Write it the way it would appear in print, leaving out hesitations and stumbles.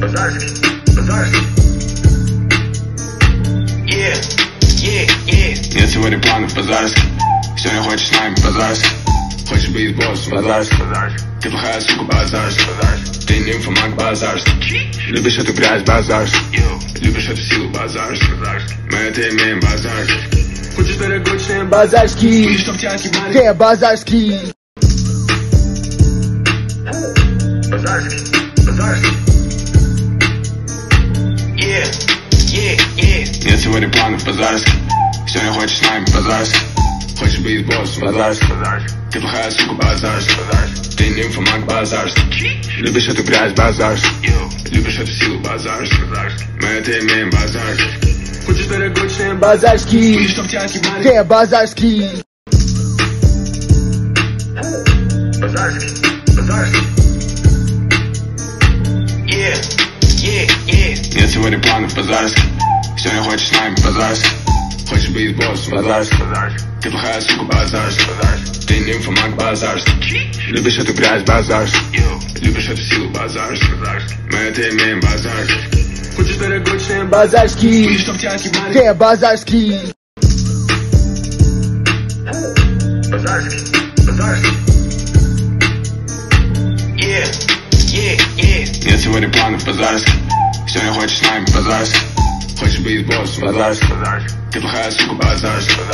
Нет сегодня планов базарских. Сегодня хочешь с нами базарских. Хочешь быть боссом базарских. Ты плохая сука базарских. Ты нимфоманк базарских. Любишь эту грязь базарских. Любишь эту силу базарских. Мы это имеем базарских. Хочешь дорогой базарский. Чтоб тебя отъебали. Ты базарский. Нет сегодня планов базарских. Сегодня хочешь с нами базарских. Хочешь быть боссом базарских. Ты плохая сука базарских. Ты нимфоманк базарских. Любишь эту грязь базарских. Любишь эту силу базарских. Мы это имеем базарских. Хочешь дорогой член Базарский. чтоб тебя отъебали. Ты базарский. Нет сегодня планов базарских. Сегодня хочешь с нами базарских. Хочешь быть боссом базарских. Ты плохая сука базарских. Ты нимфоманк базарских. Любишь эту грязь базарских. Любишь эту силу базарских. Мы это имеем базарских. Хочешь дорогой член Базарский. чтоб тебя отъебали. Ты базарский. Нет сегодня планов базарских. Сегодня хочешь с нами базарских. Хочешь быть боссом базарских. Ты плохая сука базарских.